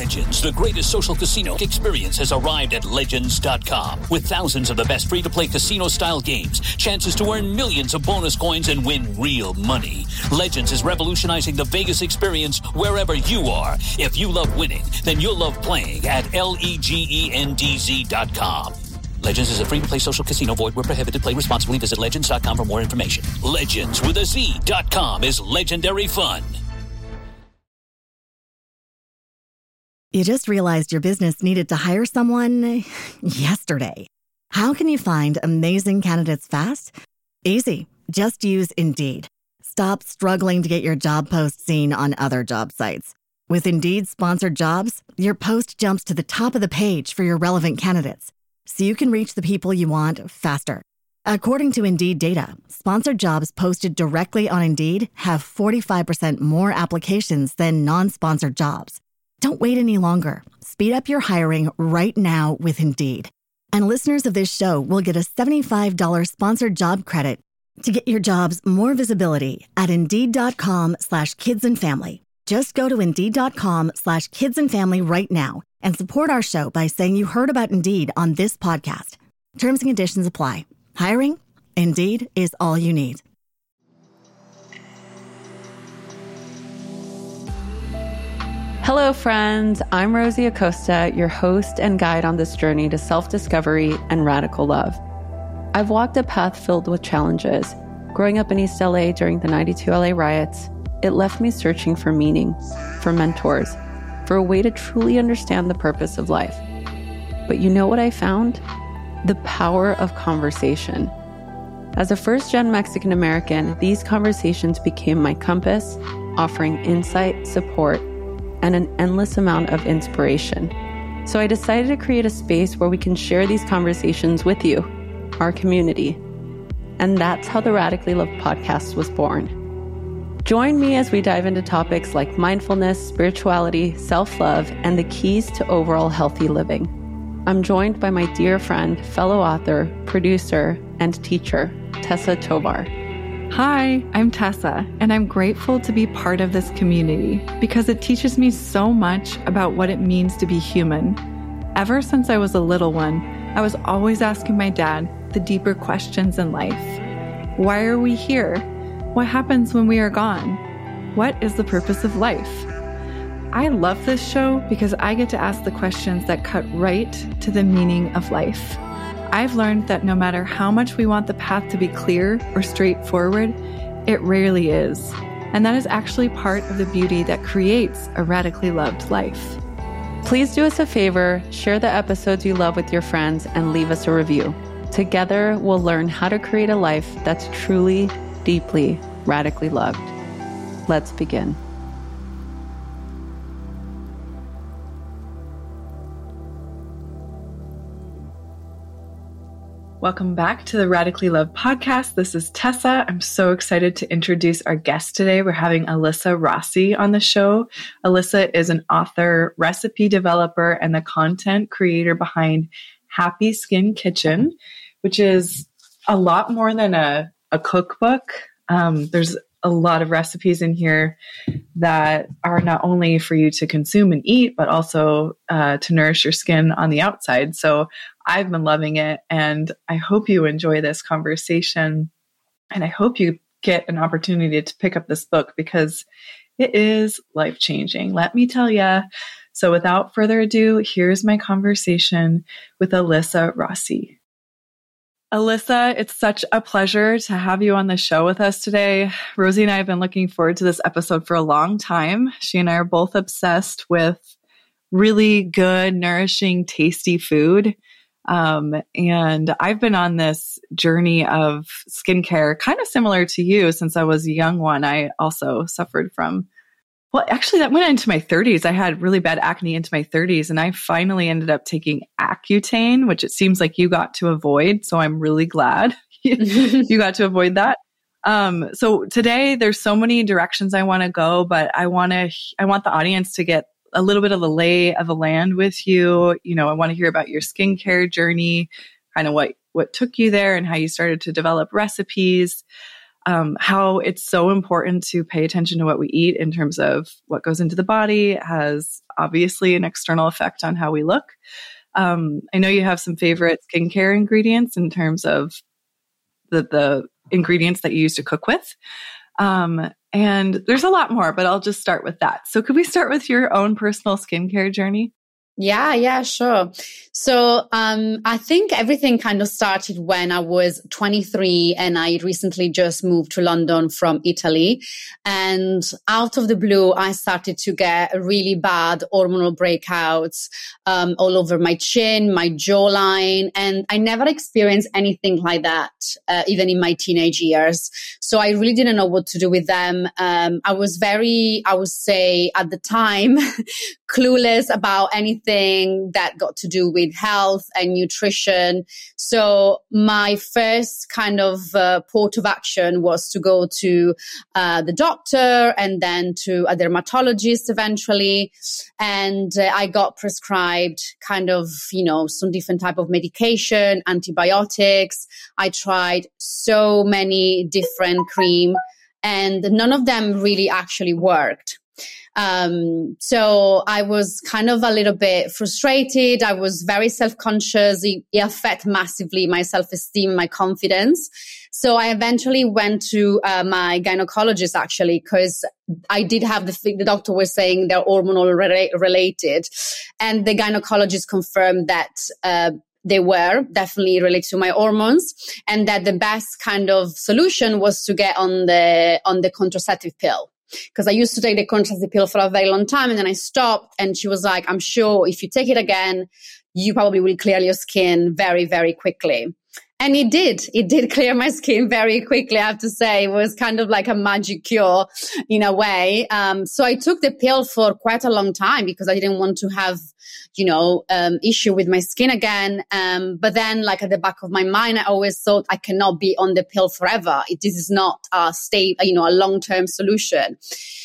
Legends, the greatest social casino experience, has arrived at Legends.com. With thousands of the best free-to-play casino-style games, chances to earn millions of bonus coins and win real money. Legends is revolutionizing the Vegas experience wherever you are. If you love winning, then you'll love playing at LEGENDZ.com. Legends is a free-to-play social casino. Void where prohibited. Play responsibly. Visit Legends.com for more information. Legends with a Z.com is legendary fun. You just realized your business needed to hire someone yesterday. How can you find amazing candidates fast? Easy. Just use Indeed. Stop struggling to get your job post seen on other job sites. With Indeed sponsored jobs, your post jumps to the top of the page for your relevant candidates, so you can reach the people you want faster. According to Indeed data, sponsored jobs posted directly on Indeed have 45% more applications than non-sponsored jobs. Don't wait any longer. Speed up your hiring right now with Indeed. And listeners of this show will get a $75 sponsored job credit to get your jobs more visibility at Indeed.com/kidsandfamily. Just go to Indeed.com/kidsandfamily right now and support our show by saying you heard about Indeed on this podcast. Terms and conditions apply. Hiring? Indeed is all you need. Hello, friends. I'm Rosie Acosta, your host and guide on this journey to self-discovery and radical love. I've walked a path filled with challenges. Growing up in East LA during the '92 LA riots, it left me searching for meaning, for mentors, for a way to truly understand the purpose of life. But you know what I found? The power of conversation. As a first-gen Mexican American, these conversations became my compass, offering insight, support, and an endless amount of inspiration. So I decided to create a space where we can share these conversations with you, our community. And that's how the Radically Love podcast was born. Join me as we dive into topics like mindfulness, spirituality, self-love, and the keys to overall healthy living. I'm joined by my dear friend, fellow author, producer, and teacher, Tessa Tovar. Hi, I'm Tessa, and I'm grateful to be part of this community because it teaches me so much about what it means to be human. Ever since I was a little one, I was always asking my dad the deeper questions in life. Why are we here? What happens when we are gone? What is the purpose of life? I love this show because I get to ask the questions that cut right to the meaning of life. I've learned that no matter how much we want the path to be clear or straightforward, it rarely is. And that is actually part of the beauty that creates a radically loved life. Please do us a favor, share the episodes you love with your friends, and leave us a review. Together, we'll learn how to create a life that's truly, deeply, radically loved. Let's begin. Welcome back to the Radically Love podcast. This is Tessa. I'm so excited to introduce our guest today. We're having Alyssa Rossi on the show. Alyssa is an author, recipe developer, and the content creator behind Happy Skin Kitchen, which is a lot more than a cookbook. There's a lot of recipes in here that are not only for you to consume and eat, but also to nourish your skin on the outside. So I've been loving it, and I hope you enjoy this conversation, and I hope you get an opportunity to pick up this book because it is life-changing, let me tell you. So without further ado, here's my conversation with Alyssa Rossi. Alyssa, it's such a pleasure to have you on the show with us today. Rosie and I have been looking forward to this episode for a long time. She and I are both obsessed with really good, nourishing, tasty food. And I've been on this journey of skincare, kind of similar to you. Since I was a young one, I also suffered from, well, actually that went into my 30s. I had really bad acne into my 30s, and I finally ended up taking Accutane, which it seems like you got to avoid. So I'm really glad you got to avoid that. So today there's so many directions I want to go, but I want the audience to get a little bit of the lay of the land with you. You know, I want to hear about your skincare journey, kind of what took you there and how you started to develop recipes. how it's so important to pay attention to what we eat in terms of what goes into the body. It has obviously an external effect on how we look. I know you have some favorite skincare ingredients in terms of the ingredients that you use to cook with. And there's a lot more, but I'll just start with that. So could we start with your own personal skincare journey? Yeah, sure. So, I think everything kind of started when I was 23 and I recently just moved to London from Italy. And out of the blue, I started to get really bad hormonal breakouts, all over my chin, my jawline. And I never experienced anything like that, even in my teenage years. So I really didn't know what to do with them. I was very, I would say at the time, clueless about anything that got to do with health and nutrition. So my first kind of port of action was to go to the doctor and then to a dermatologist eventually. And I got prescribed kind of, some different type of medication, antibiotics. I tried so many different cream and none of them really actually worked. So I was kind of a little bit frustrated. I was very self-conscious. It affected massively my self-esteem, my confidence. So I eventually went to my gynecologist actually, because I did have the doctor was saying they're hormonal related. And the gynecologist confirmed that, they were definitely related to my hormones, and that the best kind of solution was to get on the contraceptive pill. Because I used to take the contraceptive pill for a very long time and then I stopped, and she was like, I'm sure if you take it again, you probably will clear your skin very, very quickly. And it did clear my skin very quickly. I have to say it was kind of like a magic cure in a way. So I took the pill for quite a long time because I didn't want to have, issue with my skin again. But then like at the back of my mind, I always thought I cannot be on the pill forever. This is not a long-term solution.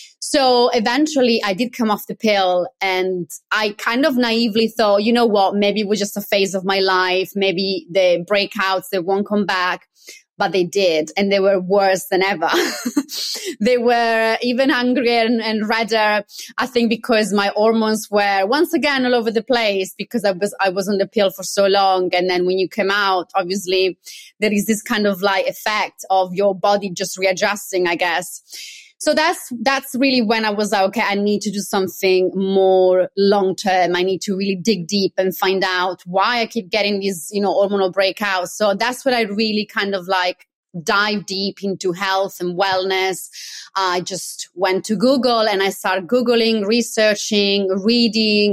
So eventually I did come off the pill and I kind of naively thought, you know what, maybe it was just a phase of my life. Maybe the breakouts, they won't come back. But they did, and they were worse than ever. They were even angrier and redder, I think, because my hormones were once again all over the place because I was on the pill for so long. And then when you come out, obviously there is this kind of like effect of your body just readjusting, I guess. So that's really when I was like, okay, I need to do something more long term. I need to really dig deep and find out why I keep getting these, hormonal breakouts. So that's when I really kind of like dive deep into health and wellness. I just went to Google and I started Googling, researching, reading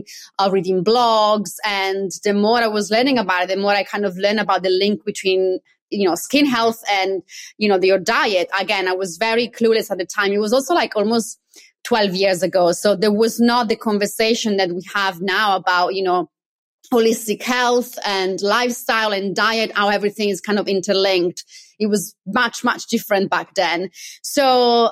blogs. And the more I was learning about it, the more I kind of learned about the link between skin health and, your diet. Again, I was very clueless at the time. It was also like almost 12 years ago. So there was not the conversation that we have now about, holistic health and lifestyle and diet, how everything is kind of interlinked. It was much, much different back then. So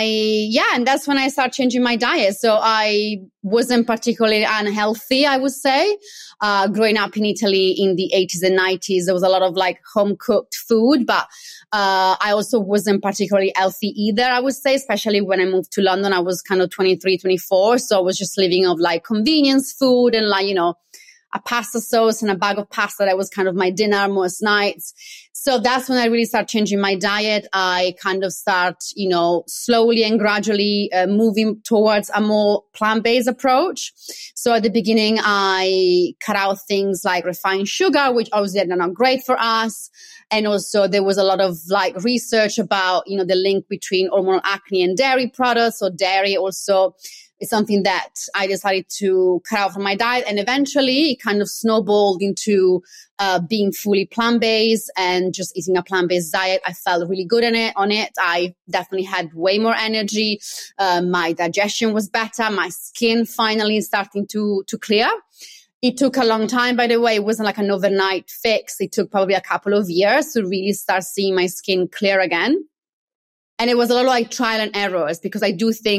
and that's when I started changing my diet. So I wasn't particularly unhealthy, I would say. Growing up in Italy in the 80s and 90s, there was a lot of like home cooked food, but I also wasn't particularly healthy either, I would say, especially when I moved to London. I was kind of 23, 24. So I was just living off like convenience food and like, a pasta sauce and a bag of pasta. That was kind of my dinner most nights. So that's when I really start changing my diet. I kind of start, slowly and gradually moving towards a more plant-based approach. So at the beginning, I cut out things like refined sugar, which obviously are not great for us. And also there was a lot of like research about, the link between hormonal acne and dairy products. So dairy also is something that I decided to cut out from my diet. And eventually it kind of snowballed into being fully plant-based and just eating a plant-based diet. I felt really good on it. I definitely had way more energy. My digestion was better. My skin finally starting to clear. It took a long time, by the way. It wasn't like an overnight fix. It took probably a couple of years to really start seeing my skin clear again. And it was a lot like trial and errors, because I do think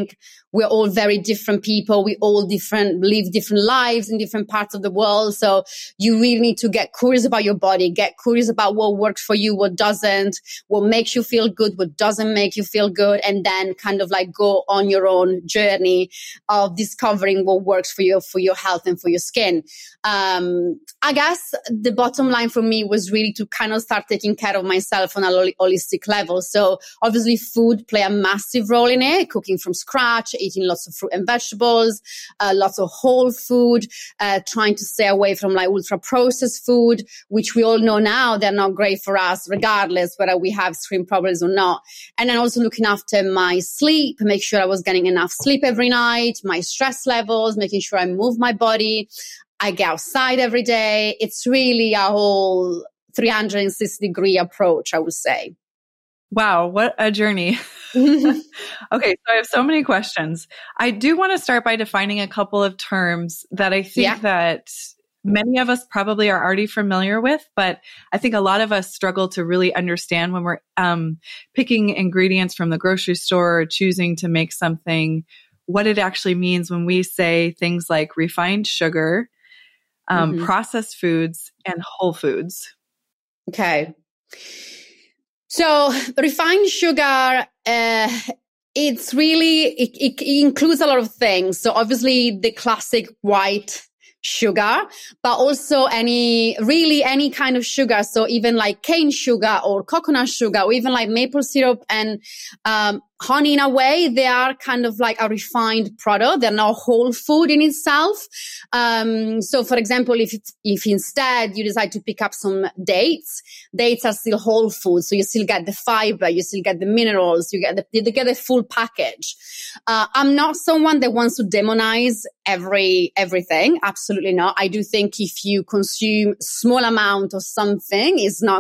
we're all very different people. We all live different lives in different parts of the world. So you really need to get curious about your body, get curious about what works for you, what doesn't, what makes you feel good, what doesn't make you feel good, and then kind of like go on your own journey of discovering what works for your health and for your skin. I guess the bottom line for me was really to kind of start taking care of myself on a holistic level. So obviously food play a massive role in it, cooking from scratch, eating lots of fruit and vegetables, lots of whole food, trying to stay away from like ultra processed food, which we all know now they're not great for us, regardless whether we have screen problems or not. And then also looking after my sleep, make sure I was getting enough sleep every night, my stress levels, making sure I move my body. I get outside every day. It's really a whole 360-degree approach, I would say. Wow, what a journey. Okay, so I have so many questions. I do want to start by defining a couple of terms that I think that many of us probably are already familiar with, but I think a lot of us struggle to really understand when we're picking ingredients from the grocery store or choosing to make something, what it actually means when we say things like refined sugar, processed foods, and whole foods. Okay. So refined sugar, it's really, it includes a lot of things. So obviously the classic white sugar, but also any kind of sugar. So even like cane sugar or coconut sugar, or even like maple syrup and honey, in a way, they are kind of like a refined product. They're not whole food in itself. So for example, if instead you decide to pick up some dates are still whole food. So you still get the fiber, you still get the minerals, you get the full package. I'm not someone that wants to demonize everything. Absolutely not. I do think if you consume small amount of something, it's not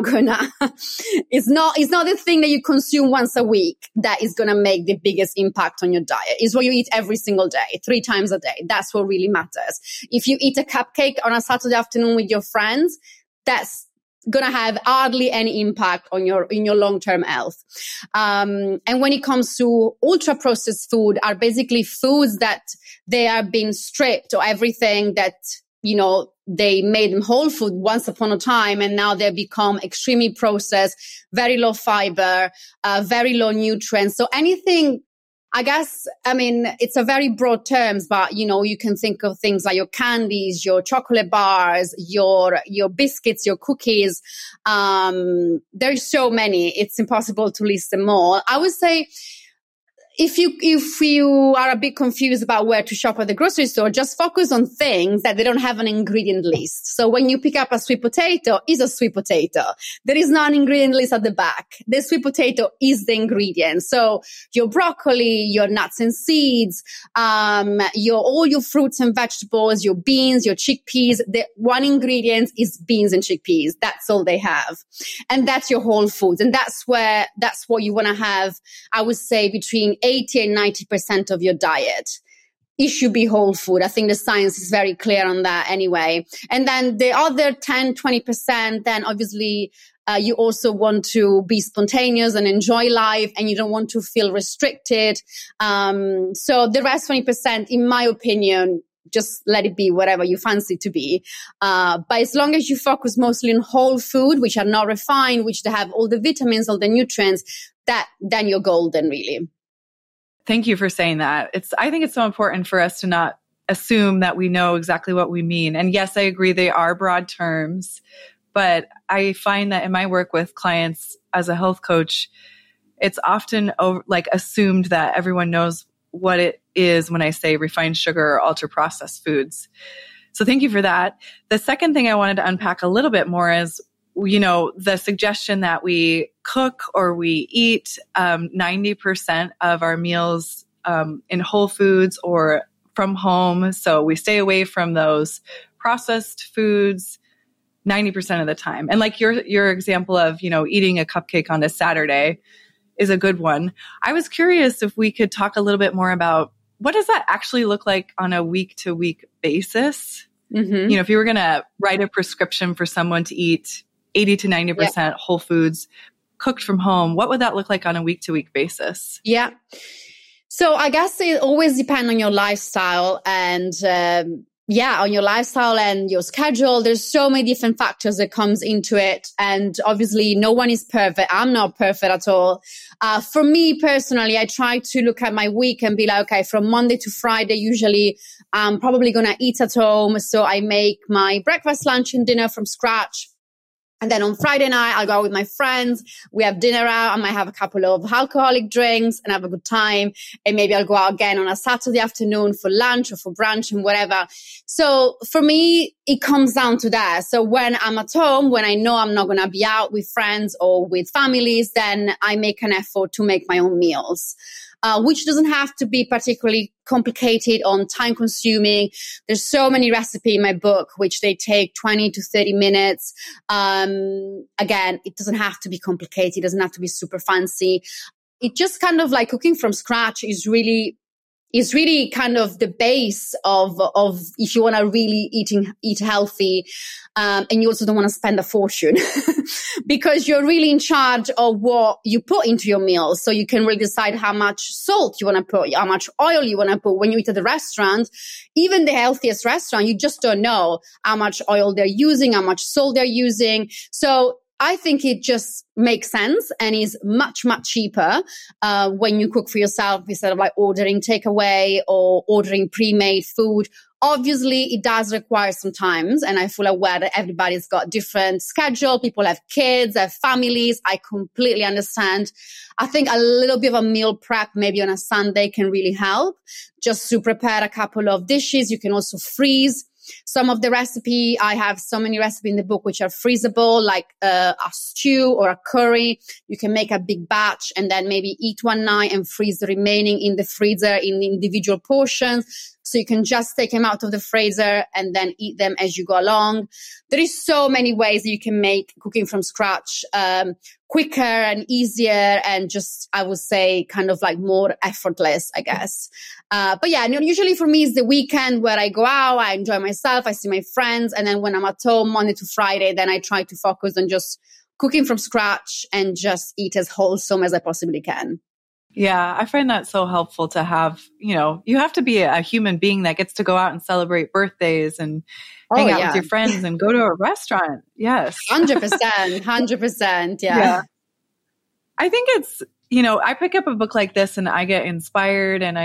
the thing that you consume once a week that is going to make the biggest impact on your diet. Is what you eat every single day, 3 times a day. That's what really matters. If you eat a cupcake on a Saturday afternoon with your friends, that's going to have hardly any impact on in your long-term health. And when it comes to ultra processed food, are basically foods that they are being stripped or everything that, they made them whole food once upon a time, and now they become extremely processed, very low fiber, very low nutrients. So anything, I guess, it's a very broad terms, but, you can think of things like your candies, your chocolate bars, your biscuits, your cookies. There's so many. It's impossible to list them all. I would say, if you are a bit confused about where to shop at the grocery store, just focus on things that they don't have an ingredient list. So when you pick up a sweet potato, it's a sweet potato. There is not an ingredient list at the back. The sweet potato is the ingredient. So your broccoli, your nuts and seeds, all your fruits and vegetables, your beans, your chickpeas, the one ingredient is beans and chickpeas. That's all they have. And that's your whole foods. And that's what you want to have, I would say, between 80 and 90% of your diet. It should be whole food. I think the science is very clear on that anyway. And then the other 10, 20%, then obviously you also want to be spontaneous and enjoy life, and you don't want to feel restricted. So the rest 20%, in my opinion, just let it be whatever you fancy it to be. But as long as you focus mostly on whole food, which are not refined, which they have all the vitamins, all the nutrients, then you're golden, really. Thank you for saying that. I think it's so important for us to not assume that we know exactly what we mean. And yes, I agree, they are broad terms, but I find that in my work with clients as a health coach, it's often assumed that everyone knows what it is when I say refined sugar or ultra processed foods. So thank you for that. The second thing I wanted to unpack a little bit more is, the suggestion that we cook or we eat 90% of our meals in whole foods or from home. So we stay away from those processed foods 90% of the time. And like your example of, eating a cupcake on a Saturday is a good one. I was curious if we could talk a little bit more about what does that actually look like on a week-to-week basis? Mm-hmm. If you were going to write a prescription for someone to eat 80 to 90% whole foods cooked from home, what would that look like on a week-to-week basis? Yeah. So I guess it always depends on your lifestyle and, on your lifestyle and your schedule. There's so many different factors that comes into it. And obviously no one is perfect. I'm not perfect at all. For me personally, I try to look at my week and be like, okay, from Monday to Friday, usually I'm probably going to eat at home. So I make my breakfast, lunch and dinner from scratch. And then on Friday night, I'll go out with my friends. We have dinner out. I might have a couple of alcoholic drinks and have a good time. And maybe I'll go out again on a Saturday afternoon for lunch or for brunch and whatever. So for me, it comes down to that. So when I'm at home, when I know I'm not going to be out with friends or with families, then I make an effort to make my own meals. Which doesn't have to be particularly complicated or time consuming. There's so many recipes in my book, which they take 20 to 30 minutes. Again, it doesn't have to be complicated. It doesn't have to be super fancy. It just kind of like cooking from scratch is really kind of the base of if you want to really eat healthy, and you also don't want to spend a fortune because you're really in charge of what you put into your meals. So you can really decide how much salt you want to put, how much oil you want to put. When you eat at the restaurant, even the healthiest restaurant, you just don't know how much oil they're using, how much salt they're using. So I think it just makes sense and is much, much cheaper when you cook for yourself instead of like ordering takeaway or ordering pre-made food. Obviously, it does require some time, and I feel aware that everybody's got different schedule. People have kids, have families. I completely understand. I think a little bit of a meal prep, maybe on a Sunday, can really help. Just to prepare a couple of dishes. You can also freeze some of the recipe. I have so many recipes in the book which are freezable, like a stew or a curry. You can make a big batch and then maybe eat one night and freeze the remaining in the freezer in individual portions. So you can just take them out of the freezer and then eat them as you go along. There is so many ways that you can make cooking from scratch quicker and easier and just, I would say, kind of like more effortless, I guess. But yeah, usually for me it's the weekend where I go out, I enjoy myself, I see my friends. And then when I'm at home, Monday to Friday, then I try to focus on just cooking from scratch and just eat as wholesome as I possibly can. Yeah, I find that so helpful to have, you have to be a human being that gets to go out and celebrate birthdays and hang out with your friends and go to a restaurant. Yes. 100%. Yeah. I think it's, I pick up a book like this and I get inspired and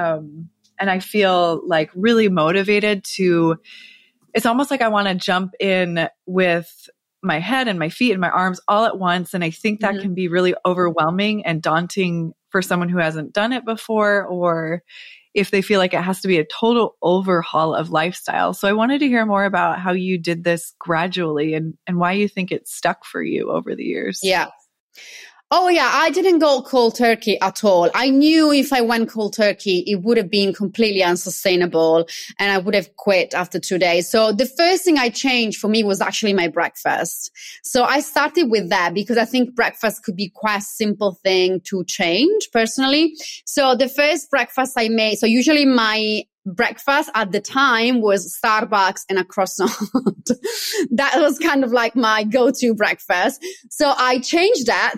I feel like really motivated to, it's almost like I want to jump in with my head and my feet and my arms all at once. And I think that can be really overwhelming and daunting for someone who hasn't done it before, or if they feel like it has to be a total overhaul of lifestyle. So I wanted to hear more about how you did this gradually and why you think it stuck for you over the years. Yeah. Oh yeah, I didn't go cold turkey at all. I knew if I went cold turkey, it would have been completely unsustainable and I would have quit after 2 days. So the first thing I changed for me was actually my breakfast. So I started with that because I think breakfast could be quite a simple thing to change personally. So the first breakfast I made, so usually my breakfast at the time was Starbucks and a croissant. That was kind of like my go-to breakfast. So I changed that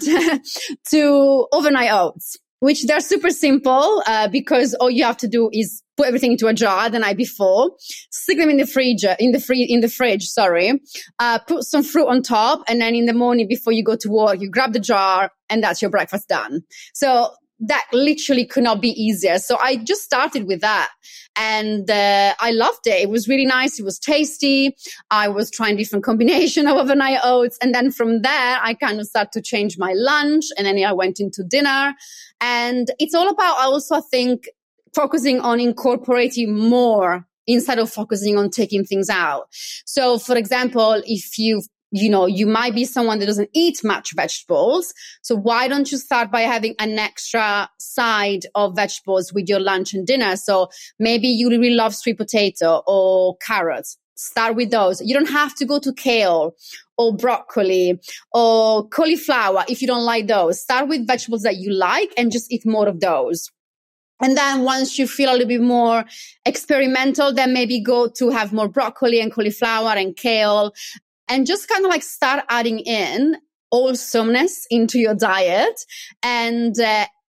to overnight oats, which they're super simple because all you have to do is put everything into a jar the night before, stick them in the fridge, put some fruit on top, and then in the morning before you go to work, you grab the jar and that's your breakfast done. So that literally could not be easier. So I just started with that and I loved it. It was really nice. It was tasty. I was trying different combination of overnight oats. And then from there, I kind of started to change my lunch and then I went into dinner. And it's all about, I also think, focusing on incorporating more instead of focusing on taking things out. So for example, if you might be someone that doesn't eat much vegetables. So why don't you start by having an extra side of vegetables with your lunch and dinner? So maybe you really love sweet potato or carrots. Start with those. You don't have to go to kale or broccoli or cauliflower if you don't like those. Start with vegetables that you like and just eat more of those. And then once you feel a little bit more experimental, then maybe go to have more broccoli and cauliflower and kale. And just kind of like start adding in wholesomeness into your diet and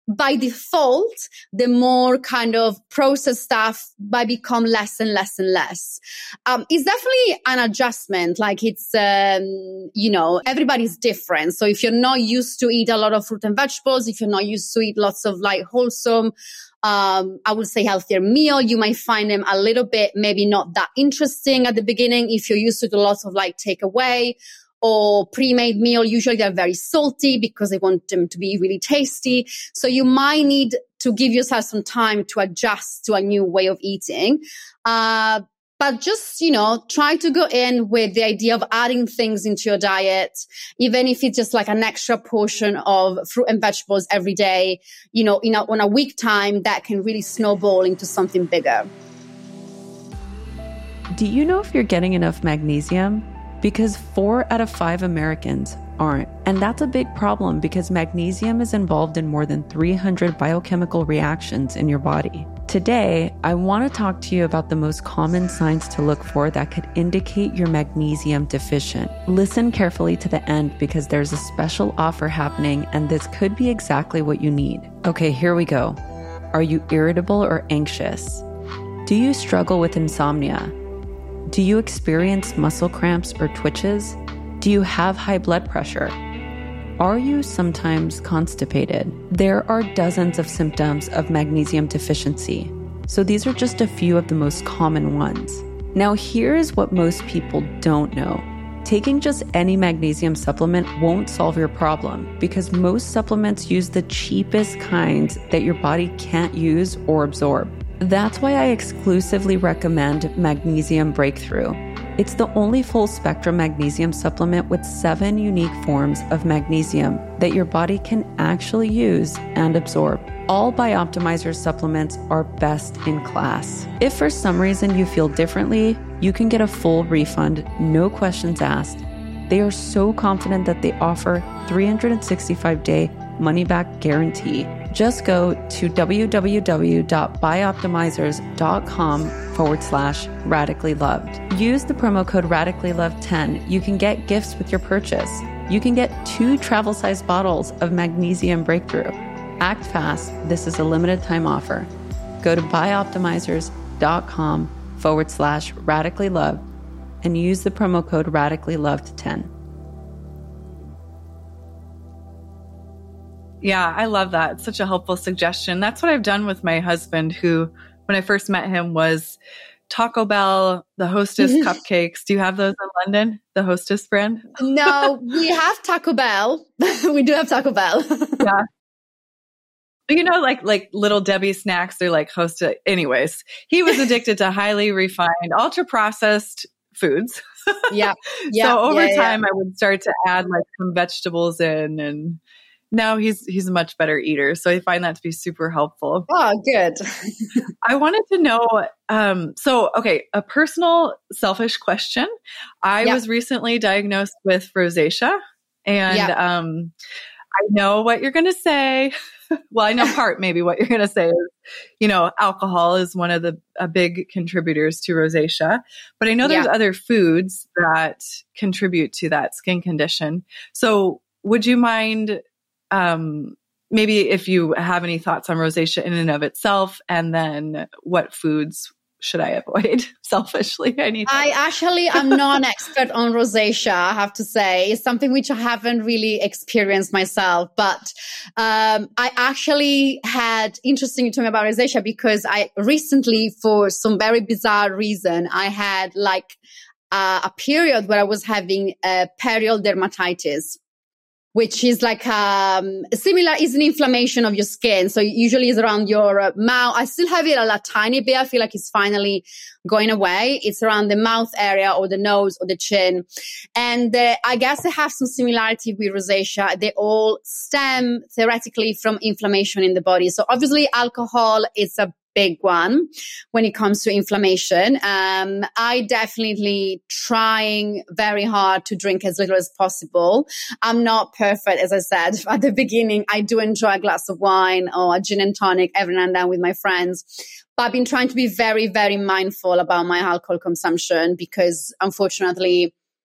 by default, the more kind of processed stuff might become less and less and less. It's definitely an adjustment. Like it's, everybody's different. So if you're not used to eat a lot of fruit and vegetables, if you're not used to eat lots of like wholesome, I would say healthier meal, you might find them a little bit, maybe not that interesting at the beginning. If you're used to do lots of like takeaway or pre-made meal, usually they're very salty because they want them to be really tasty. So you might need to give yourself some time to adjust to a new way of eating. But just, try to go in with the idea of adding things into your diet, even if it's just like an extra portion of fruit and vegetables every day, on a week time, that can really snowball into something bigger. Do you know if you're getting enough magnesium? Because 4 out of 5 Americans aren't. And that's a big problem because magnesium is involved in more than 300 biochemical reactions in your body. Today, I want to talk to you about the most common signs to look for that could indicate you're magnesium deficient. Listen carefully to the end because there's a special offer happening and this could be exactly what you need. Okay, here we go. Are you irritable or anxious? Do you struggle with insomnia? Do you experience muscle cramps or twitches? Do you have high blood pressure? Are you sometimes constipated? There are dozens of symptoms of magnesium deficiency, so these are just a few of the most common ones. Now, here's what most people don't know. Taking just any magnesium supplement won't solve your problem because most supplements use the cheapest kinds that your body can't use or absorb. That's why I exclusively recommend Magnesium Breakthrough. It's the only full-spectrum magnesium supplement with 7 unique forms of magnesium that your body can actually use and absorb. All Bioptimizer supplements are best in class. If for some reason you feel differently, you can get a full refund, no questions asked. They are so confident that they offer 365-day money-back guarantee. Just go to www.bioptimizers.com/radically loved. Use the promo code radicallyloved10. You can get gifts with your purchase. You can get 2 travel-sized bottles of Magnesium Breakthrough. Act fast. This is a limited time offer. Go to bioptimizers.com/radically loved and use the promo code radically loved 10. Yeah, I love that. It's such a helpful suggestion. That's what I've done with my husband, who, when I first met him, was Taco Bell, the Hostess cupcakes. Do you have those in London? The Hostess brand? No, we have Taco Bell. We do have Taco Bell. Yeah. Like Little Debbie snacks, they're like Hostess. Anyways, he was addicted to highly refined, ultra processed foods. Yeah. So over time, I would start to add like some vegetables in, and now he's a much better eater. So I find that to be super helpful. Oh, good. I wanted to know, a personal selfish question. I was recently diagnosed with rosacea, and I know what you're going to say. Well, I know maybe what you're going to say is, alcohol is one of a big contributors to rosacea, but I know there's other foods that contribute to that skin condition. So would you mind, maybe if you have any thoughts on rosacea in and of itself, and then what foods should I avoid selfishly? I actually am not an expert on rosacea, I have to say. It's something which I haven't really experienced myself. But I actually had, interesting you told me about rosacea, because I recently, for some very bizarre reason, I had like a period where I was having perioral dermatitis, which is like similar, is an inflammation of your skin. So usually it's around your mouth. I still have it a tiny bit. I feel like it's finally going away. It's around the mouth area or the nose or the chin. And I guess they have some similarity with rosacea. They all stem theoretically from inflammation in the body. So obviously alcohol is a big one when it comes to inflammation. I definitely trying very hard to drink as little as possible. I'm not perfect, as I said at the beginning. I do enjoy a glass of wine or a gin and tonic every now and then with my friends. But I've been trying to be very, very mindful about my alcohol consumption because unfortunately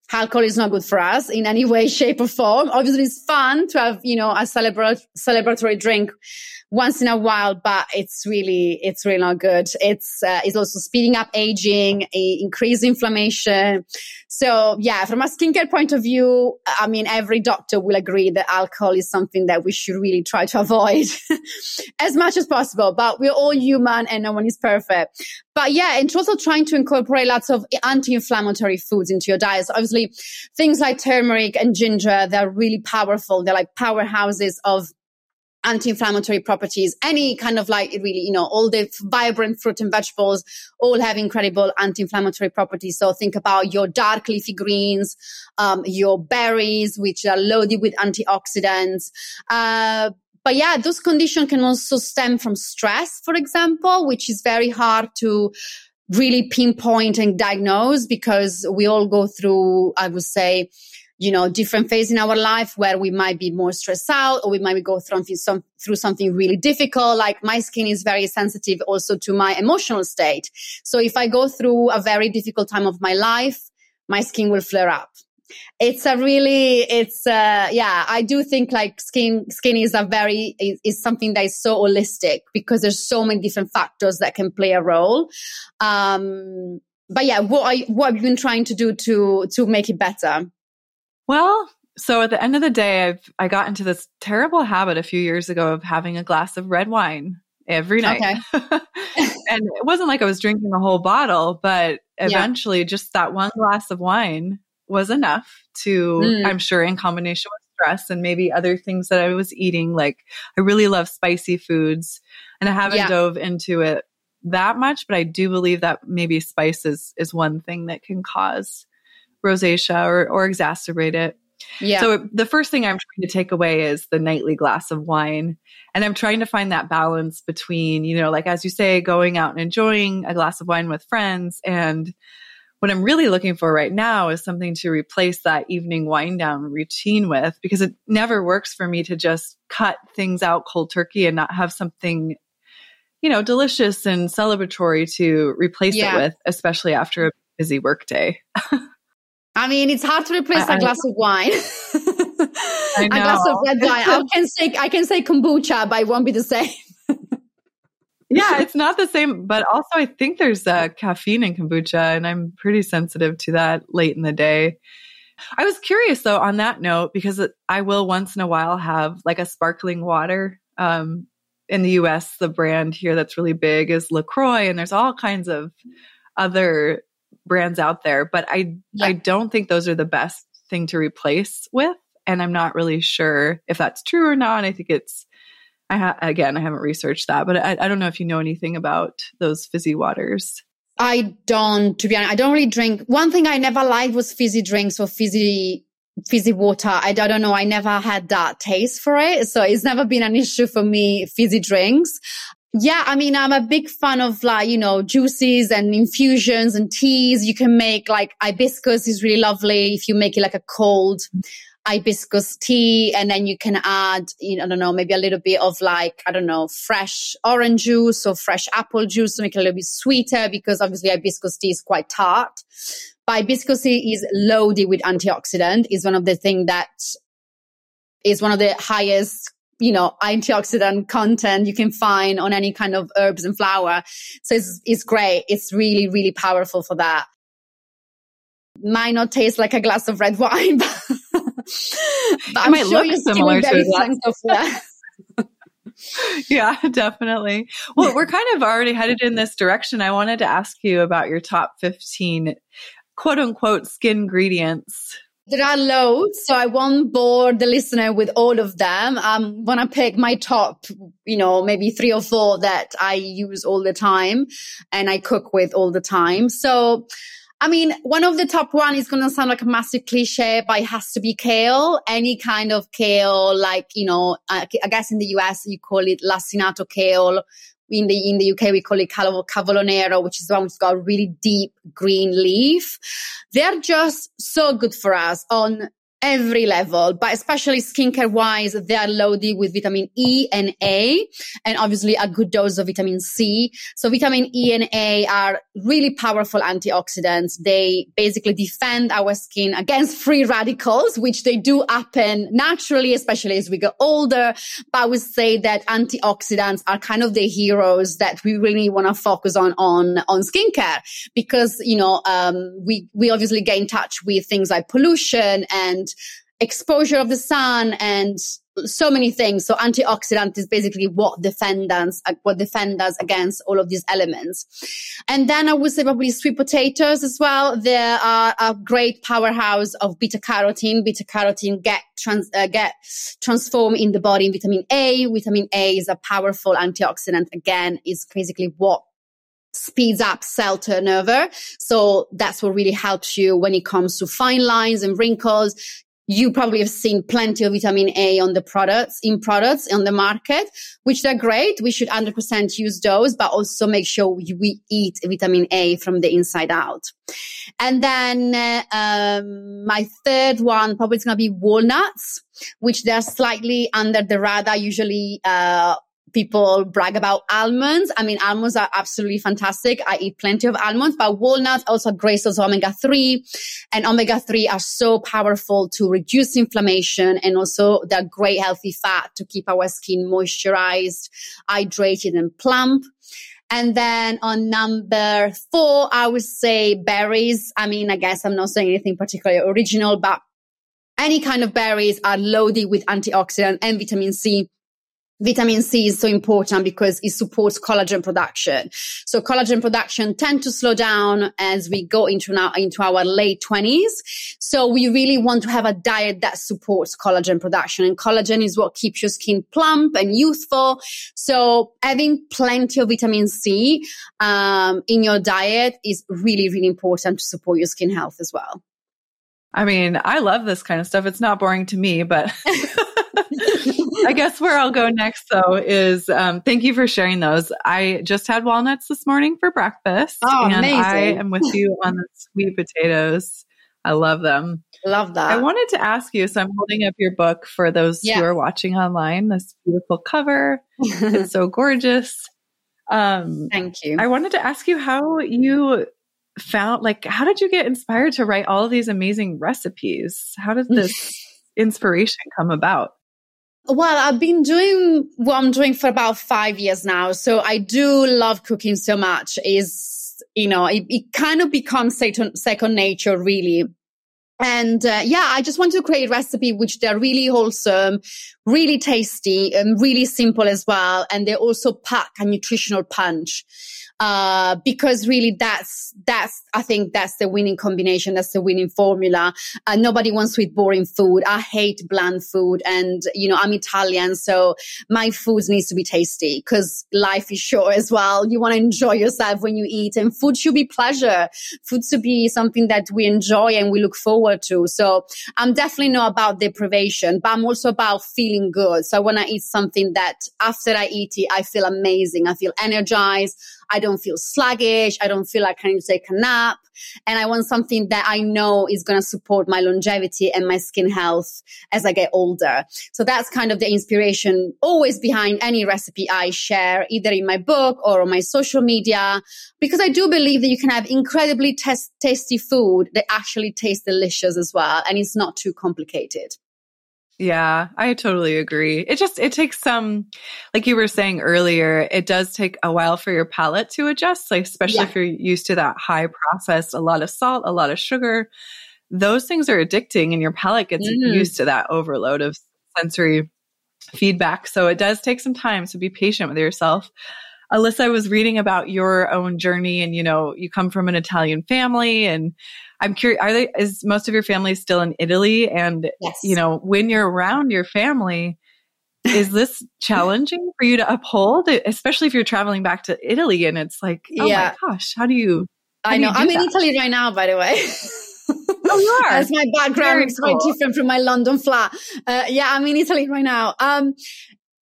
alcohol is not good for us in any way, shape or form. Obviously it's fun to have, you know, a celebratory drink once in a while, but it's really not good. It's also speeding up aging, increased inflammation. So yeah, from a skincare point of view, I mean, every doctor will agree that alcohol is something that we should really try to avoid as much as possible, but we're all human and no one is perfect. But yeah, and also trying to incorporate lots of anti-inflammatory foods into your diet. So obviously things like turmeric and ginger, they're really powerful. They're like powerhouses of anti-inflammatory properties. Any kind of like really, you know, all the vibrant fruit and vegetables all have incredible anti-inflammatory properties. So think about your dark leafy greens, your berries, which are loaded with antioxidants. But yeah, those conditions can also stem from stress, for example, which is very hard to really pinpoint and diagnose because we all go through, I would say, you know, different phase in our life where we might be more stressed out or we might go through something really difficult. Like my skin is very sensitive also to my emotional state. So if I go through a very difficult time of my life, my skin will flare up. I do think like skin is is something that is so holistic because there's so many different factors that can play a role. But yeah, what have you been trying to do to make it better? Well, so at the end of the day, I got into this terrible habit a few years ago of having a glass of red wine every night. Okay. And it wasn't like I was drinking the whole bottle, but eventually just that one glass of wine was enough to, I'm sure, in combination with stress and maybe other things that I was eating. Like I really love spicy foods and I haven't dove into it that much, but I do believe that maybe spice is one thing that can cause rosacea or exacerbate it. Yeah. So the first thing I'm trying to take away is the nightly glass of wine. And I'm trying to find that balance between, you know, like, as you say, going out and enjoying a glass of wine with friends. And what I'm really looking for right now is something to replace that evening wind down routine with, because it never works for me to just cut things out cold turkey and not have something, you know, delicious and celebratory to replace it with, especially after a busy work day. I mean, it's hard to replace a glass of wine. A glass of red wine. I can say kombucha, but it won't be the same. Yeah, it's not the same. But also, I think there's caffeine in kombucha, and I'm pretty sensitive to that late in the day. I was curious, though, on that note, because I will once in a while have like a sparkling water. In the US, the brand here that's really big is LaCroix, and there's all kinds of other brands out there, but I don't think those are the best thing to replace with. And I'm not really sure if that's true or not. I think I haven't researched that, but I don't know if you know anything about those fizzy waters. I don't, to be honest, I don't really drink. One thing I never liked was fizzy drinks or fizzy water. I don't know. I never had that taste for it. So it's never been an issue for me, fizzy drinks. Yeah, I mean, I'm a big fan of like, you know, juices and infusions and teas. You can make like hibiscus is really lovely if you make it like a cold hibiscus tea, and then you can add, you know, I don't know, maybe a little bit of like, I don't know, fresh orange juice or fresh apple juice to make it a little bit sweeter, because obviously hibiscus tea is quite tart. But hibiscus tea is loaded with antioxidant. Is one of the things that is one of the highest, you know, antioxidant content you can find on any kind of herbs and flower. So it's great. It's really, really powerful for that. Might not taste like a glass of red wine, but I'm sure you're similar to that. Yeah, definitely. Well, we're kind of already headed in this direction. I wanted to ask you about your top 15 quote unquote skin ingredients. There are loads, so I won't bore the listener with all of them. I'm going to pick my top, you know, maybe 3 or 4 that I use all the time and I cook with all the time. So, I mean, one of the top one is going to sound like a massive cliche, but it has to be kale. Any kind of kale, like, you know, I guess in the US you call it lacinato kale. In the UK, we call it cavolo, which is the one that's got a really deep green leaf. They're just so good for us on every level, but especially skincare wise, they are loaded with vitamin E and A, and obviously a good dose of vitamin C. So vitamin E and A are really powerful antioxidants. They basically defend our skin against free radicals, which they do happen naturally, especially as we get older. But I would say that antioxidants are kind of the heroes that we really want to focus on skincare, because, we obviously get in touch with things like pollution and exposure of the sun and so many things. So antioxidant is basically what defend us against all of these elements. And then I would say probably sweet potatoes as well. They are a great powerhouse of beta carotene. Beta carotene get transformed in the body in vitamin A. Vitamin A is a powerful antioxidant. Again, is basically what speeds up cell turnover. So that's what really helps you when it comes to fine lines and wrinkles. You probably have seen plenty of vitamin A on the products on the market, which they're great. We should 100% use those, but also make sure we eat vitamin A from the inside out. And then my third one probably is going to be walnuts, which they're slightly under the radar. Usually people brag about almonds. I mean, almonds are absolutely fantastic. I eat plenty of almonds, but walnuts also have great source of omega-3, and omega-3 are so powerful to reduce inflammation, and also they're great healthy fat to keep our skin moisturized, hydrated, and plump. And then on number 4, I would say berries. I mean, I guess I'm not saying anything particularly original, but any kind of berries are loaded with antioxidant and vitamin C. Vitamin C is so important because it supports collagen production. So collagen production tend to slow down as we go into our late 20s. So we really want to have a diet that supports collagen production, and collagen is what keeps your skin plump and youthful. So having plenty of vitamin C in your diet is really, really important to support your skin health as well. I mean, I love this kind of stuff. It's not boring to me, but I guess where I'll go next, though, is thank you for sharing those. I just had walnuts this morning for breakfast. Oh, and amazing. I am with you on the sweet potatoes. I love them. Love that. I wanted to ask you, so I'm holding up your book for those who are watching online, this beautiful cover. It's so gorgeous. Thank you. I wanted to ask you how you found, how did you get inspired to write all of these amazing recipes? How did this inspiration come about? Well, I've been doing what I'm doing for about 5 years now. So I do love cooking so much. It kind of becomes second nature, really. And I just want to create a recipe which they're really wholesome, really tasty, and really simple as well. And they also pack a nutritional punch. Because really I think that's the winning combination. That's the winning formula. Nobody wants sweet, boring food. I hate bland food. And, I'm Italian, so my food needs to be tasty because life is short as well. You want to enjoy yourself when you eat, and food should be pleasure. Food should be something that we enjoy and we look forward to. So I'm definitely not about deprivation, but I'm also about feeling good. So I want to eat something that after I eat it, I feel amazing. I feel energized. I don't feel sluggish. I don't feel like I need to take a nap. And I want something that I know is going to support my longevity and my skin health as I get older. So that's kind of the inspiration always behind any recipe I share, either in my book or on my social media, because I do believe that you can have incredibly tasty food that actually tastes delicious as well. And it's not too complicated. Yeah, I totally agree. It takes some, like you were saying earlier, it does take a while for your palate to adjust, especially if you're used to that high processed, a lot of salt, a lot of sugar. Those things are addicting and your palate gets used to that overload of sensory feedback. So it does take some time, so be patient with yourself. Alyssa, I was reading about your own journey and, you come from an Italian family, and I'm curious, is most of your family still in Italy? And, when you're around your family, is this challenging for you to uphold, especially if you're traveling back to Italy and it's like, oh my gosh, how do you I'm in Italy right now, by the way. Oh, you are? As my background is quite different from my London flat. I'm in Italy right now.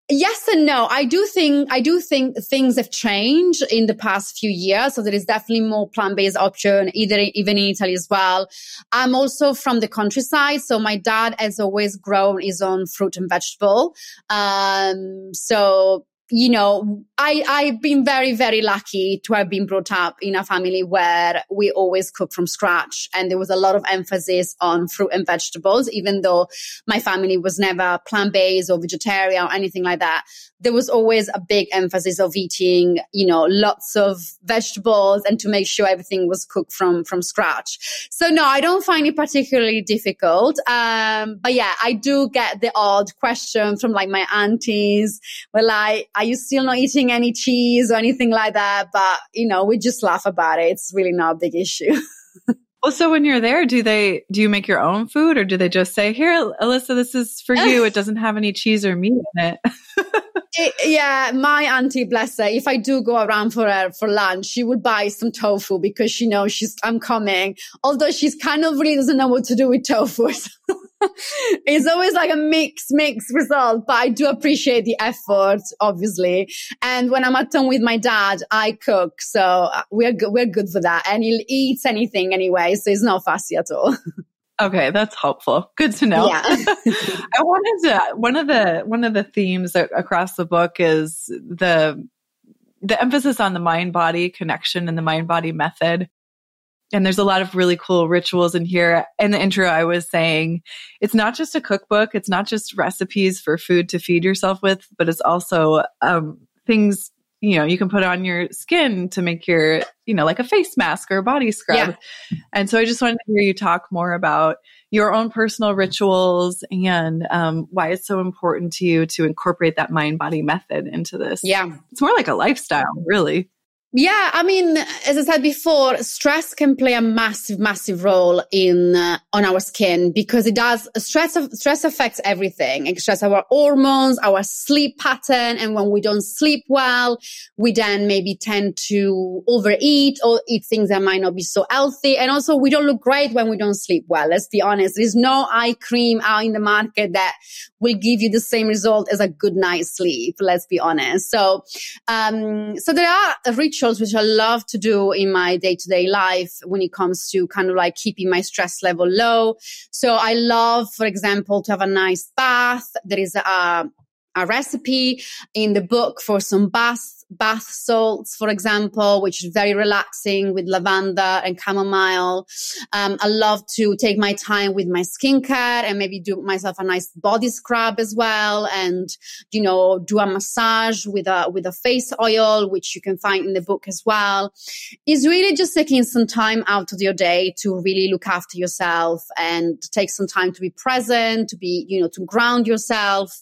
Yes and no. I do think things have changed in the past few years. So there is definitely more plant-based option, even in Italy as well. I'm also from the countryside. So my dad has always grown his own fruit and vegetable. So I've been very, very lucky to have been brought up in a family where we always cook from scratch. And there was a lot of emphasis on fruit and vegetables, even though my family was never plant-based or vegetarian or anything like that. There was always a big emphasis of eating, lots of vegetables and to make sure everything was cooked from scratch. So no, I don't find it particularly difficult. But yeah, I do get the odd question from like my aunties. We're like, are you still not eating any cheese or anything like that? But, we just laugh about it. It's really not a big issue. Well, so when you're there, do you make your own food, or do they just say, here, Alyssa, this is for you. It doesn't have any cheese or meat in it. Yeah, my auntie, bless her, if I do go around for her for lunch, she would buy some tofu because she knows I'm coming. Although she's kind of really doesn't know what to do with tofu. It's always like a mixed result, but I do appreciate the effort, obviously. And when I'm at home with my dad, I cook. So we're good for that. And he eats anything anyway. So he's not fussy at all. Okay, that's helpful. Good to know. Yeah. I wanted to, one of the themes across the book is the emphasis on the mind-body connection and the mind-body method. And there's a lot of really cool rituals in here. In the intro, I was saying it's not just a cookbook. It's not just recipes for food to feed yourself with, but it's also things you can put on your skin to make your, like a face mask or a body scrub. Yeah. And so I just wanted to hear you talk more about your own personal rituals and why it's so important to you to incorporate that mind-body method into this. Yeah. It's more like a lifestyle, really. Yeah, I mean, as I said before, stress can play a massive, massive role on our skin because it does. Stress affects everything. It stress our hormones, our sleep pattern, and when we don't sleep well, we then maybe tend to overeat or eat things that might not be so healthy. And also, we don't look great when we don't sleep well. Let's be honest. There's no eye cream out in the market that will give you the same result as a good night's sleep. Let's be honest. So there are rituals which I love to do in my day-to-day life when it comes to kind of like keeping my stress level low. So I love, for example, to have a nice bath. There is a recipe in the book for some bath salts, for example, which is very relaxing with lavender and chamomile. I love to take my time with my skincare and maybe do myself a nice body scrub as well. And, do a massage with a face oil, which you can find in the book as well. It's really just taking some time out of your day to really look after yourself and take some time to be present, to be, to ground yourself.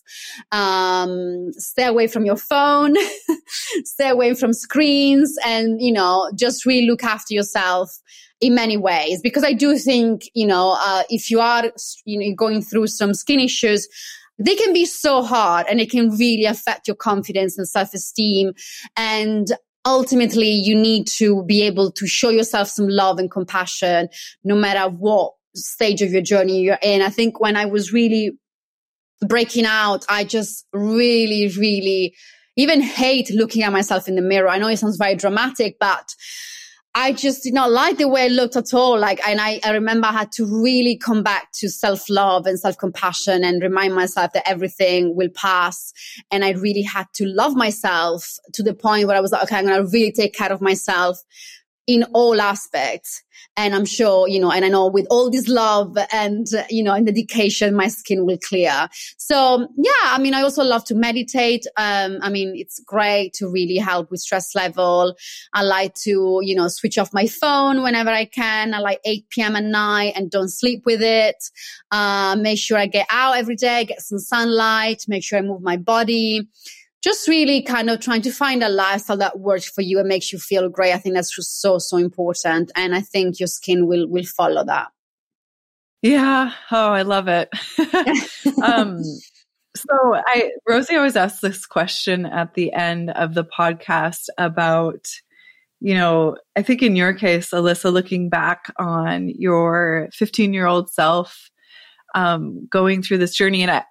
Stay away from your phone. Stay away from screens and, just really look after yourself in many ways. Because I do think, if you are, going through some skin issues, they can be so hard and it can really affect your confidence and self-esteem. And ultimately, you need to be able to show yourself some love and compassion, no matter what stage of your journey you're in. I think when I was really breaking out, I just really, really even hate looking at myself in the mirror. I know it sounds very dramatic, but I just did not like the way I looked at all. And I remember I had to really come back to self-love and self-compassion and remind myself that everything will pass. And I really had to love myself to the point where I was like, okay, I'm going to really take care of myself in all aspects. And I'm sure, and I know with all this love and, and dedication, my skin will clear. So yeah, I also love to meditate. It's great to really help with stress level. I like to, switch off my phone whenever I can. I like 8 p.m. at night and don't sleep with it. Make sure I get out every day, get some sunlight, make sure I move my body. Just really kind of trying to find a lifestyle that works for you and makes you feel great. I think that's just so, so important. And I think your skin will follow that. Yeah. Oh, I love it. So Rosie always asks this question at the end of the podcast about, I think in your case, Alyssa, looking back on your 15-year-old self, going through this journey. And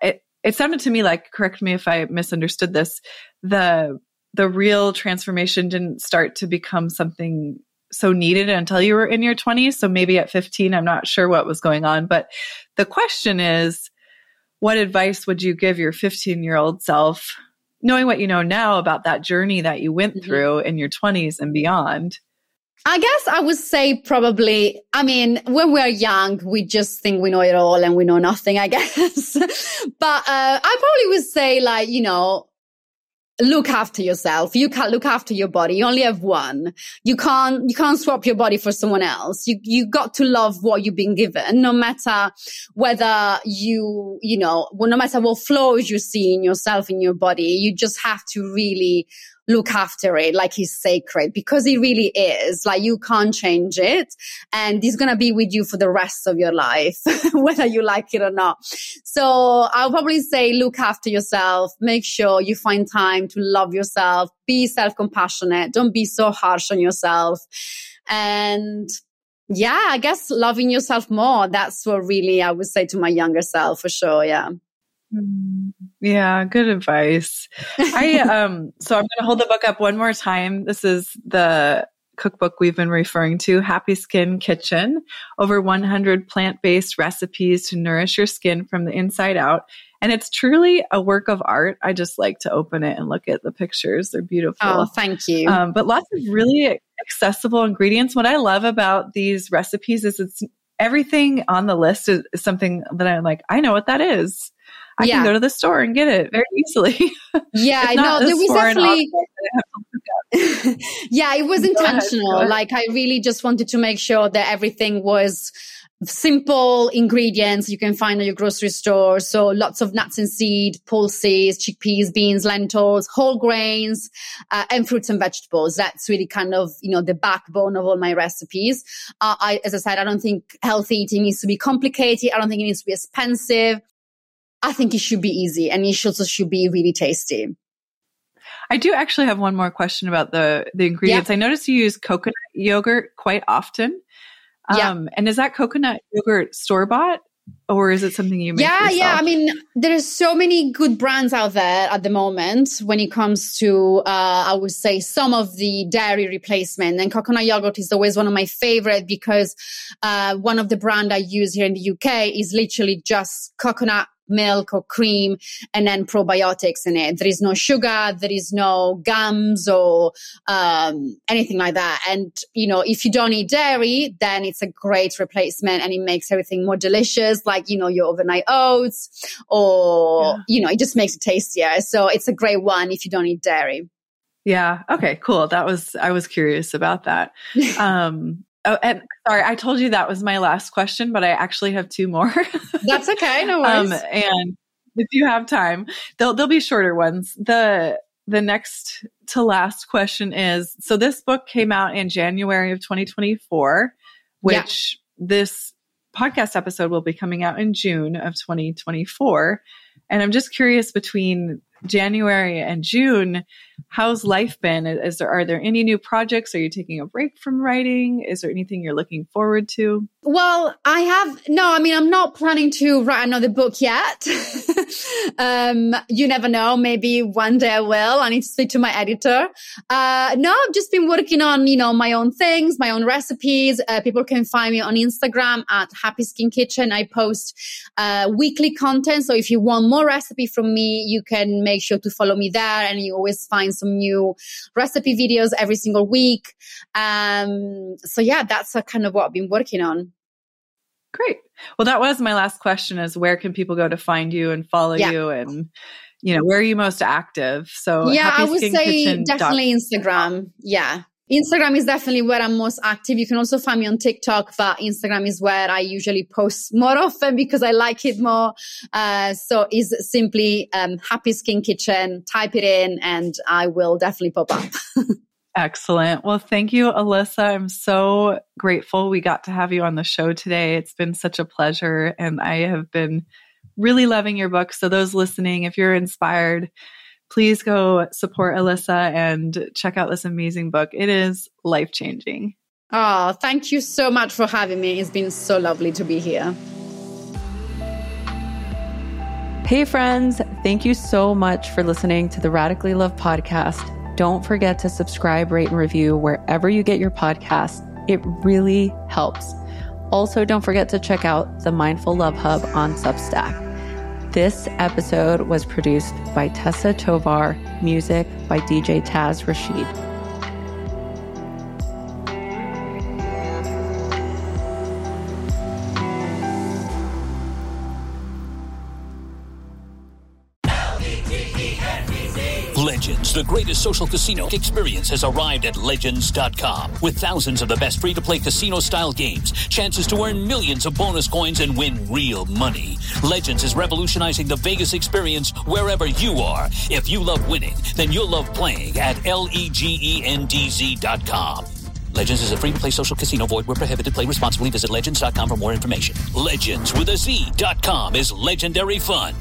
it sounded to me like, correct me if I misunderstood this, the real transformation didn't start to become something so needed until you were in your 20s. So maybe at 15, I'm not sure what was going on. But the question is, what advice would you give your 15-year-old self, knowing what you know now about that journey that you went through in your 20s and beyond? I guess I would say probably, I mean, when we're young, we just think we know it all and we know nothing, I guess. But I probably would say, like, you know, look after yourself. You can't look after your body. You only have one. You can't swap your body for someone else. You got to love what you've been given, no matter whether no matter what flaws you see in yourself, in your body. You just have to really look after it like it's sacred, because it really is. Like, you can't change it, and it's going to be with you for the rest of your life, whether you like it or not. So I'll probably say look after yourself, make sure you find time to love yourself, be self-compassionate, don't be so harsh on yourself. And yeah, I guess loving yourself more. That's what really I would say to my younger self, for sure. Yeah. Yeah, good advice. So I'm going to hold the book up one more time. This is the cookbook we've been referring to, Happy Skin Kitchen, over 100 plant-based recipes to nourish your skin from the inside out. And it's truly a work of art. I just like to open it and look at the pictures. They're beautiful. Oh, thank you. But lots of really accessible ingredients. What I love about these recipes is it's everything on the list is something that I'm like, I know what that is. I can go to the store and get it very easily. Yeah, I know. There was definitely. Yeah, it was intentional. Go ahead. Like, I really just wanted to make sure that everything was simple ingredients you can find at your grocery store. So lots of nuts and seeds, pulses, chickpeas, beans, lentils, whole grains, and fruits and vegetables. That's really kind of, the backbone of all my recipes. As I said, I don't think healthy eating needs to be complicated. I don't think it needs to be expensive. I think it should be easy, and it also should be really tasty. I do actually have one more question about the ingredients. Yeah. I noticed you use coconut yogurt quite often. And is that coconut yogurt store-bought, or is it something you make yourself? Yeah. I mean, there's so many good brands out there at the moment when it comes to, I would say, some of the dairy replacement. And coconut yogurt is always one of my favorite, because one of the brand I use here in the UK is literally just coconut milk or cream and then probiotics in it. There is no sugar, there is no gums or anything like that. And, if you don't eat dairy, then it's a great replacement, and it makes everything more delicious, like, your overnight oats, or, it just makes it tastier. So it's a great one if you don't eat dairy. Yeah. Okay, cool. I was curious about that. Oh, and sorry, I told you that was my last question, but I actually have two more. That's okay. No worries. And if you have time, they'll be shorter ones. The next to last question is, so this book came out in January of 2024, which this podcast episode will be coming out in June of 2024. And I'm just curious, between January and June, how's life been? Are there any new projects? Are you taking a break from writing? Is there anything you're looking forward to? Well, I'm not planning to write another book yet. You never know. Maybe one day I will. I need to speak to my editor. No, I've just been working on, my own things, my own recipes. People can find me on Instagram at Happy Skin Kitchen. I post weekly content. So if you want more recipe from me, you can make sure to follow me there, and you always find some new recipe videos every single week. So yeah, that's kind of what I've been working on. Great. Well, that was my last question, is where can people go to find you and follow you, and, where are you most active? So I would say definitely Instagram. Yeah. Instagram is definitely where I'm most active. You can also find me on TikTok, but Instagram is where I usually post more often because I like it more. So it's simply Happy Skin Kitchen. Type it in and I will definitely pop up. Excellent. Well, thank you, Alyssa. I'm so grateful we got to have you on the show today. It's been such a pleasure, and I have been really loving your book. So those listening, if you're inspired, please go support Alyssa and check out this amazing book. It is life-changing. Oh, thank you so much for having me. It's been so lovely to be here. Hey friends, thank you so much for listening to the Radically Love podcast. Don't forget to subscribe, rate, and review wherever you get your podcasts. It really helps. Also, don't forget to check out the Mindful Love Hub on Substack. This episode was produced by Tessa Tovar, music by DJ Taz Rashid. Legends, the greatest social casino experience, has arrived at Legends.com. With thousands of the best free-to-play casino-style games, chances to earn millions of bonus coins and win real money. Legends is revolutionizing the Vegas experience wherever you are. If you love winning, then you'll love playing at LEGENDZ.com. Legends is a free-to-play social casino. Void where prohibited. Play responsibly. Visit Legends.com for more information. Legends with a Z.com is legendary fun.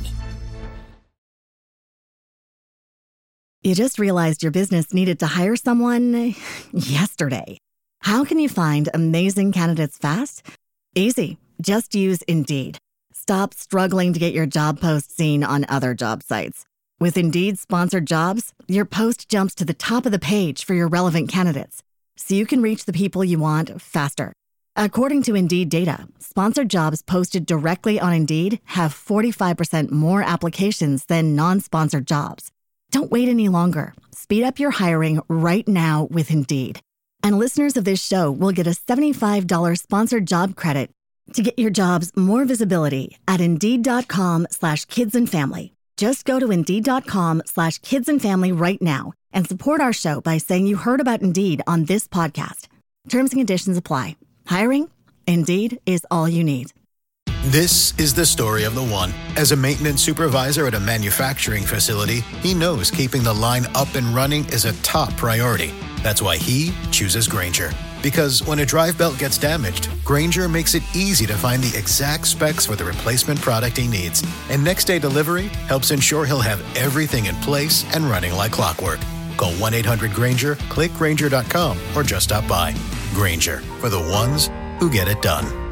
You just realized your business needed to hire someone yesterday. How can you find amazing candidates fast? Easy. Just use Indeed. Stop struggling to get your job post seen on other job sites. With Indeed sponsored jobs, your post jumps to the top of the page for your relevant candidates, so you can reach the people you want faster. According to Indeed data, sponsored jobs posted directly on Indeed have 45% more applications than non-sponsored jobs. Don't wait any longer. Speed up your hiring right now with Indeed. And listeners of this show will get a $75 sponsored job credit to get your jobs more visibility at Indeed.com/kidsandfamily. Just go to Indeed.com/kidsandfamily right now and support our show by saying you heard about Indeed on this podcast. Terms and conditions apply. Hiring? Indeed is all you need. This is the story of the one. As a maintenance supervisor at a manufacturing facility, he knows keeping the line up and running is a top priority. That's why he chooses Grainger. Because when a drive belt gets damaged, Grainger makes it easy to find the exact specs for the replacement product he needs. And next day delivery helps ensure he'll have everything in place and running like clockwork. Call 1-800-GRAINGER, click Grainger.com, or just stop by. Grainger, for the ones who get it done.